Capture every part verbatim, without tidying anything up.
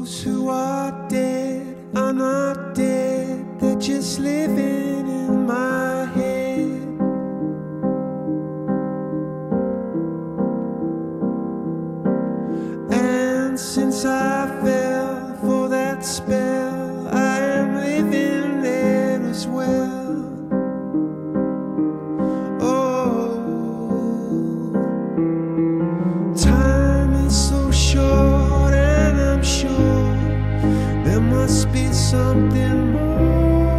Those who are dead are not dead, they're just living in my head. And since I fell for that spell, I am living there as well. Oh, time is so short, and I'm sure there must be something more.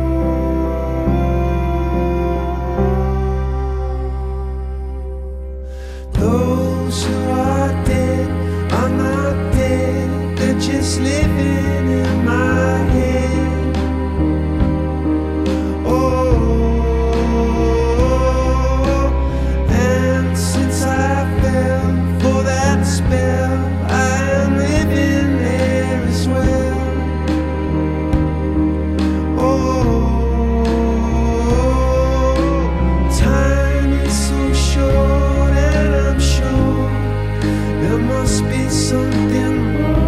Those who are dead are not dead, they're just living in my head. Oh, and since I fell for that spell, I am living there as well. Oh, time is so short, and I'm sure there must be something more.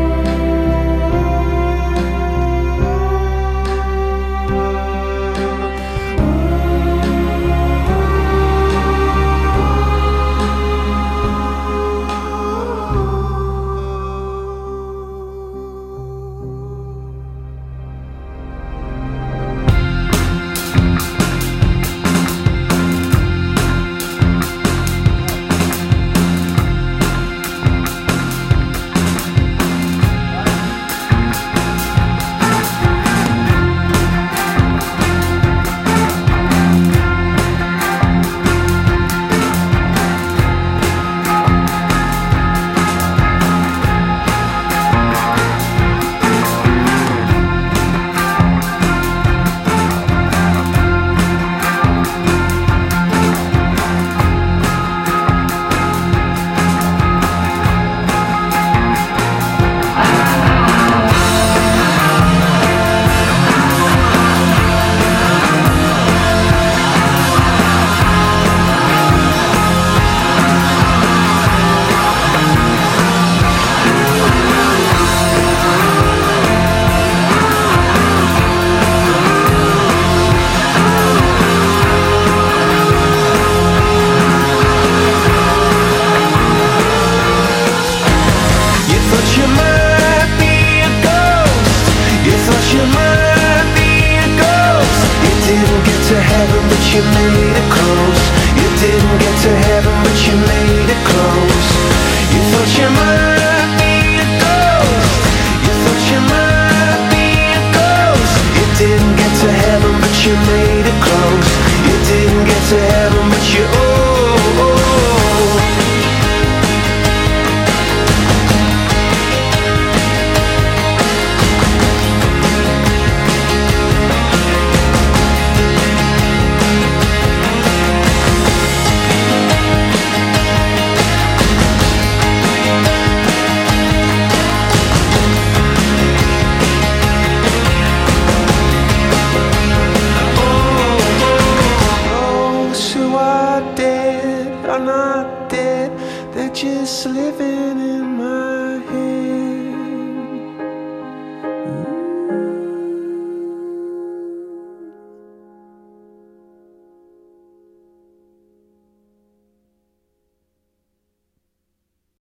You made it close. You didn't get to heaven, but you made it close. You thought you might be a ghost. You thought you might be a ghost. You didn't get to heaven, but you made it close. You didn't get to heaven, but you oh, oh, oh. Are not dead, they're just living in my